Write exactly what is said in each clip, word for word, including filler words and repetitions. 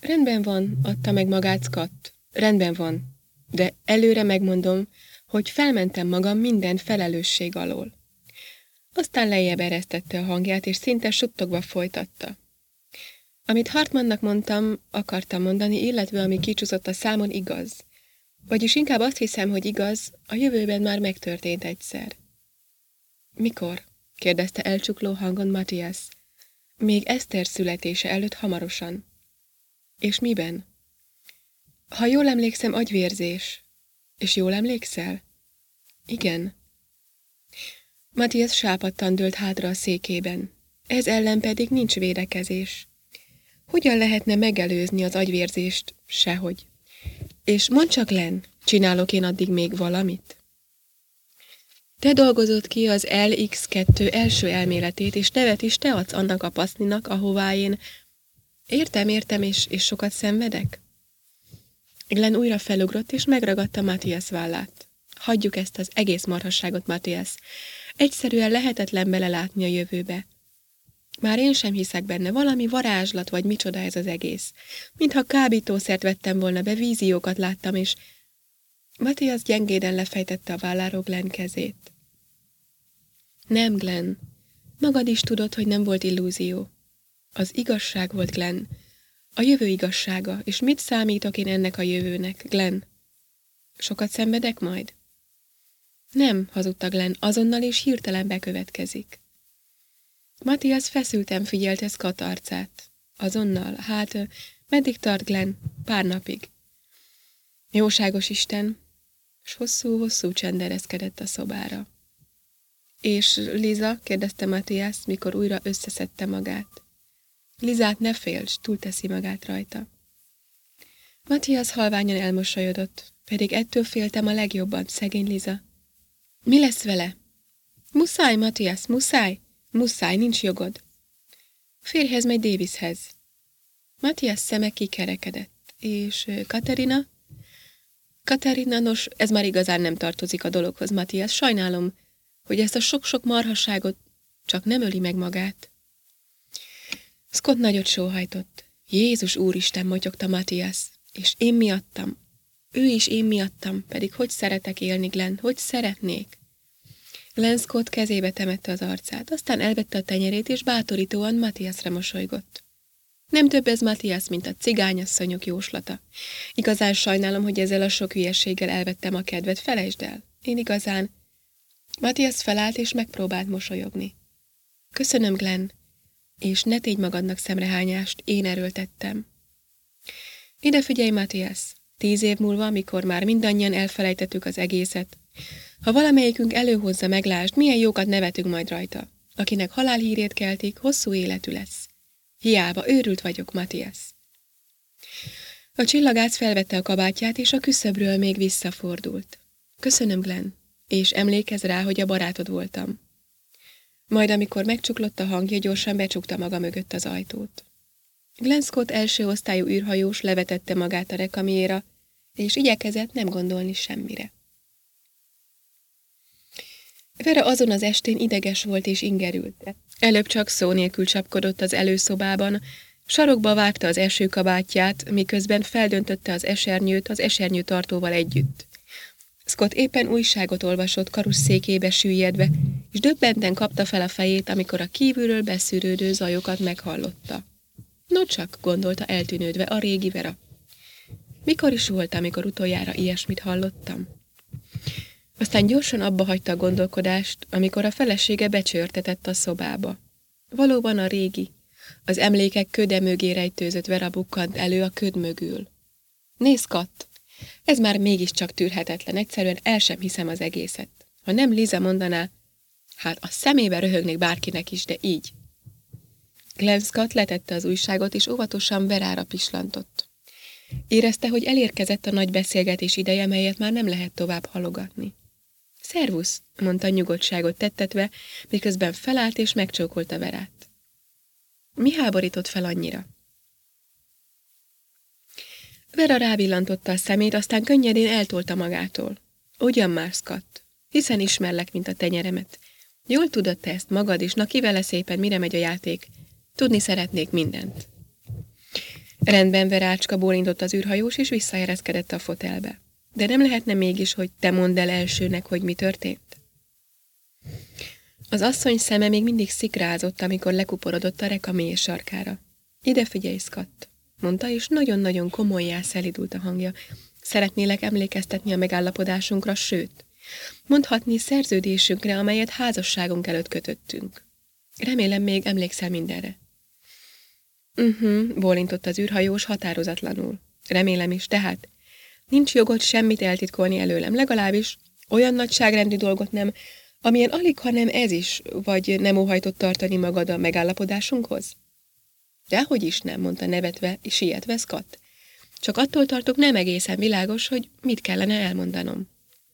Rendben van, adta meg magát Scott. Rendben van, de előre megmondom, hogy felmentem magam minden felelősség alól. Aztán lejjebb eresztette a hangját, és szinte suttogva folytatta. Amit Hartmannak mondtam, akartam mondani, illetve ami kicsúszott a számon, igaz. Vagyis inkább azt hiszem, hogy igaz, a jövőben már megtörtént egyszer. Mikor? kérdezte elcsukló hangon Matthias. Még Eszter születése előtt hamarosan. És miben? Ha jól emlékszem, agyvérzés. És jól emlékszel? Igen. Matthias sápadtan dőlt hátra a székében. Ez ellen pedig nincs védekezés. Hogyan lehetne megelőzni az agyvérzést? Sehogy. És mondd csak, Len, csinálok én addig még valamit? Te dolgozott ki az el iksz kettő első elméletét, és nevet is te adsz annak a paszninak, ahová én... Értem, értem, és, és sokat szenvedek? Glenn újra felugrott, és megragadta Matthias vállát. Hagyjuk ezt az egész marhasságot, Matthias. Egyszerűen lehetetlen belelátni a jövőbe. Már én sem hiszek benne, valami varázslat, vagy micsoda ez az egész. Mintha kábítószert vettem volna be, víziókat láttam, és... Matthias gyengéden lefejtette a válláról Glenn kezét. Nem, Glenn. Magad is tudod, hogy nem volt illúzió. Az igazság volt, Glenn. A jövő igazsága, és mit számítok én ennek a jövőnek, Glenn? Sokat szenvedek majd? Nem, hazudta Glenn, azonnal és hirtelen bekövetkezik. Matthias feszülten figyelte Scott arcát. Azonnal, hát, meddig tart, Glenn? Pár napig. Jóságos Isten, s hosszú-hosszú csend ereszkedett a szobára. És Liza? kérdezte Matthias, mikor újra összeszedte magát. Lizát ne félts, túlteszi magát rajta. Matthias halványan elmosolyodott, pedig ettől féltem a legjobban, szegény Liza. Mi lesz vele? Muszáj, Matthias, muszáj, muszáj, nincs jogod. Férjhez megy Davishez. Matthias szeme kikerekedett. És Katerina? Katerina, nos, ez már igazán nem tartozik a dologhoz, Matthias. Sajnálom, hogy ezt a sok-sok marhasságot csak nem öli meg magát. Scott nagyot sóhajtott. Jézus úristen, motyogta Matthias. És én miattam. Ő is én miattam, pedig hogy szeretek élni, Glenn, hogy szeretnék. Glenn Scott kezébe temette az arcát, aztán elvette a tenyerét, és bátorítóan Matthiasra mosolygott. Nem több ez, Matthias, mint a cigányasszonyok jóslata. Igazán sajnálom, hogy ezzel a sok hülyeséggel elvettem a kedvet, felejtsd el. Én igazán... Matthias felállt, és megpróbált mosolyogni. Köszönöm, Glenn, és ne tégy magadnak szemrehányást, én erőltettem. Ide figyelj, Matthias, tíz év múlva, amikor már mindannyian elfelejtettük az egészet, ha valamelyikünk előhozza, meglásd, milyen jókat nevetünk majd rajta. Akinek halálhírét keltik, hosszú életű lesz. Hiába, őrült vagyok, Matthias. A csillagász felvette a kabátját, és a küszöbről még visszafordult. Köszönöm, Glenn, és emlékezz rá, hogy a barátod voltam. Majd amikor megcsuklott a hangja, gyorsan becsukta maga mögött az ajtót. Glenn Scott első osztályú űrhajós levetette magát a rekamiéra, és igyekezett nem gondolni semmire. Vera azon az estén ideges volt és ingerült. Előbb csak szó nélkül csapkodott az előszobában, sarokba vágta az esőkabátját, miközben feldöntötte az esernyőt az esernyőtartóval együtt. Scott éppen újságot olvasott karusszékébe süllyedve, és döbbenten kapta fel a fejét, amikor a kívülről beszűrődő zajokat meghallotta. No csak, gondolta eltűnődve a régi Vera. Mikor is volt, amikor utoljára ilyesmit hallottam? Aztán gyorsan abba hagyta a gondolkodást, amikor a felesége becsörtetett a szobába. Valóban a régi, az emlékek köde mögé rejtőzött Vera bukkant elő a köd mögül. Nézd, Scott! Ez már mégiscsak tűrhetetlen, egyszerűen el sem hiszem az egészet. Ha nem Liza mondaná, hát a szemébe röhögnék bárkinek is, de így. Glenn Scott letette az újságot, és óvatosan Verára pislantott. Érezte, hogy elérkezett a nagy beszélgetés ideje, melyet már nem lehet tovább halogatni. Szervusz, mondta nyugodtságot tettetve, miközben felállt és megcsókolta Verát. Mi háborított fel annyira? Vera rábillantotta a szemét, aztán könnyedén eltolta magától. Ugyan már, Scott, hiszen ismerlek, mint a tenyeremet. Jól tudod te ezt magad is, na ki vele szépen, mire megy a játék. Tudni szeretnék mindent. Rendben, Verácska, bólintott az űrhajós, és visszaereszkedett a fotelbe. De nem lehetne mégis, hogy te mondd el elsőnek, hogy mi történt? Az asszony szeme még mindig szikrázott, amikor lekuporodott a reka mély sarkára. Ide figyelj, Scott, mondta, és nagyon-nagyon komollyá szelidult a hangja. Szeretnélek emlékeztetni a megállapodásunkra, sőt, mondhatni szerződésünkre, amelyet házasságunk előtt kötöttünk. Remélem még emlékszel mindenre. Uh-huh, bólintott az űrhajós határozatlanul. Remélem is, tehát nincs jogod semmit eltitkolni előlem, legalábbis olyan nagyságrendű dolgot nem, amilyen alig, ha nem ez is, vagy nem óhajtott tartani magad a megállapodásunkhoz? Dehogy is nem, mondta nevetve és sietve Scott. Csak attól tartok, nem egészen világos, hogy mit kellene elmondanom.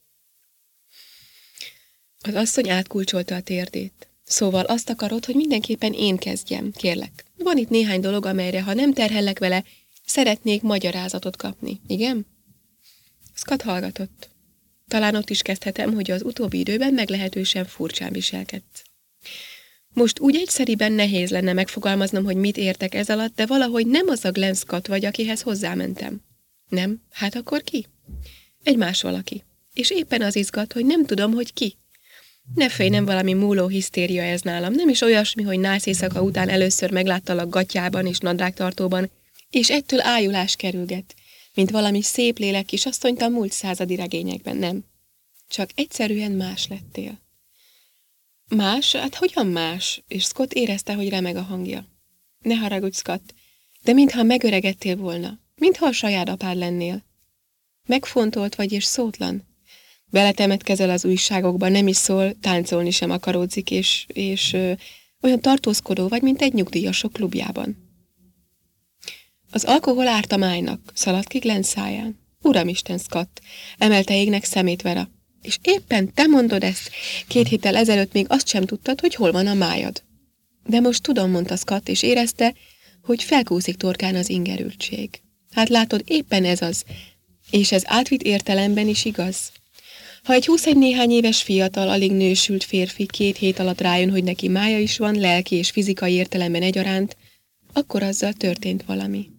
Az asszony átkulcsolta a térdét. Szóval azt akarod, hogy mindenképpen én kezdjem, kérlek. Van itt néhány dolog, amelyre, ha nem terhellek vele, szeretnék magyarázatot kapni, igen? Scott hallgatott. Talán ott is kezdhetem, hogy az utóbbi időben meglehetősen furcsán viselkedsz. Most úgy egyszeriben nehéz lenne megfogalmaznom, hogy mit értek ez alatt, de valahogy nem az a Glenn Scott vagy, akihez hozzámentem. Nem? Hát akkor ki? Egy más valaki. És éppen az izgat, hogy nem tudom, hogy ki. Ne félj, nem valami múló hisztéria ez nálam, nem is olyasmi, hogy nász éjszaka után először megláttalak gatyában és nadrágtartóban, és ettől ájulás kerülget, mint valami szép lélek kisasszonyt a múlt századi regényekben, nem. Csak egyszerűen más lettél. Más? Hát hogyan más? És Scott érezte, hogy remeg a hangja. Ne haragudj, Scott, de mintha megöregedtél volna, mintha a saját apád lennél. Megfontolt vagy és szótlan. Beletemetkezel az újságokba, nem is szól, táncolni sem akaródzik, és, és ö, olyan tartózkodó vagy, mint egy nyugdíjasok klubjában. Az alkohol árt a májnak, szaladt ki Glenn száján. Uramisten, Scott, emelte égnek szemét Vera. És éppen te mondod ezt, két héttel ezelőtt még azt sem tudtad, hogy hol van a májad. De most tudom, mondta Scott, és érezte, hogy felkúszik torkán az ingerültség. Hát látod, éppen ez az, és ez átvitt értelemben is igaz. Ha egy huszegy néhány éves fiatal, alig nősült férfi két hét alatt rájön, hogy neki mája is van, lelki és fizikai értelemben egyaránt, akkor azzal történt valami.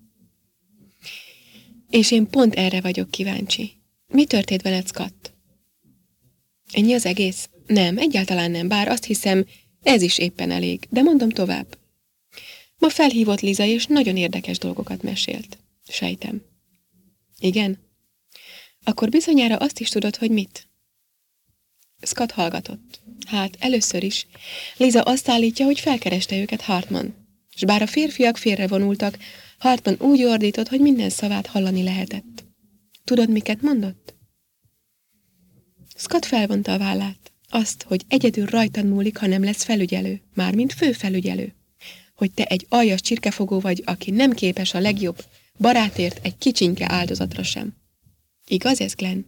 És én pont erre vagyok kíváncsi. Mi történt veled, Scott? Ennyi az egész? Nem, egyáltalán nem, bár azt hiszem, ez is éppen elég, de mondom tovább. Ma felhívott Liza, és nagyon érdekes dolgokat mesélt. Sejtem. Igen? Akkor bizonyára azt is tudod, hogy mit? Scott hallgatott. Hát, először is. Liza azt állítja, hogy felkereste őket Hartman. S bár a férfiak félrevonultak, Hartman úgy ordított, hogy minden szavát hallani lehetett. Tudod, miket mondott? Scott felvonta a vállát. Azt, hogy egyedül rajtad múlik, ha nem lesz felügyelő, mármint főfelügyelő. Hogy te egy aljas csirkefogó vagy, aki nem képes a legjobb barátért egy kicsinke áldozatra sem. Igaz ez, Glenn?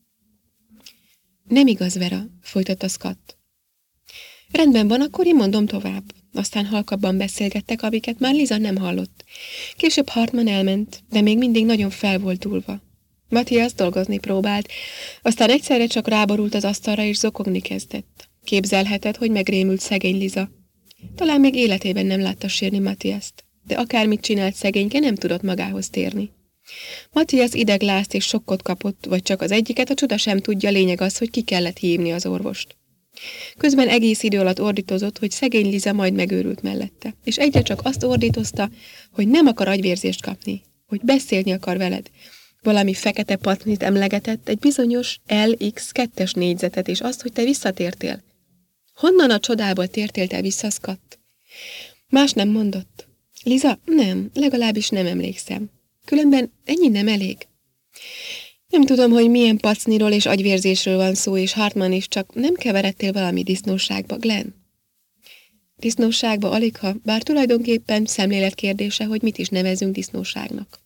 Nem igaz, Vera, folytatta Scott. Rendben van, akkor én mondom tovább. Aztán halkabban beszélgettek, amiket már Liza nem hallott. Később Hartman elment, de még mindig nagyon fel volt dúlva. Matthias dolgozni próbált, aztán egyszerre csak ráborult az asztalra és zokogni kezdett. Képzelheted, hogy megrémült szegény Liza. Talán még életében nem látta sírni Matthiast, de akármit csinált szegényke, nem tudott magához térni. Matthias ideglázt és sokkot kapott, vagy csak az egyiket, a csuda sem tudja, lényeg az, hogy ki kellett hívni az orvost. Közben egész idő alatt ordítozott, hogy szegény Liza majd megőrült mellette, és egyre csak azt ordítozta, hogy nem akar agyvérzést kapni, hogy beszélni akar veled. Valami fekete patnit emlegetett, egy bizonyos el iksz kettes négyzetet, és azt, hogy te visszatértél. Honnan a csodából tértél te vissza, Scott? Más nem mondott. Liza, nem, legalábbis nem emlékszem. Különben ennyi nem elég. Nem tudom, hogy milyen pacniról és agyvérzésről van szó, és Hartman is, csak nem keveredtél valami disznóságba, Glenn? Disznóságba aligha, bár tulajdonképpen szemlélet kérdése, hogy mit is nevezünk disznóságnak.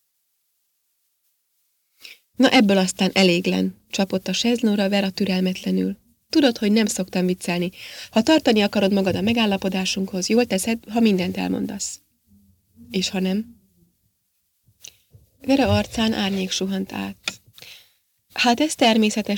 Na ebből aztán elég, Glenn, csapott a sezlóra Vera türelmetlenül. Tudod, hogy nem szoktam viccelni. Ha tartani akarod magad a megállapodásunkhoz, jól teszed, ha mindent elmondasz. És ha nem? Vera arcán árnyék suhant át. Hát ez természetes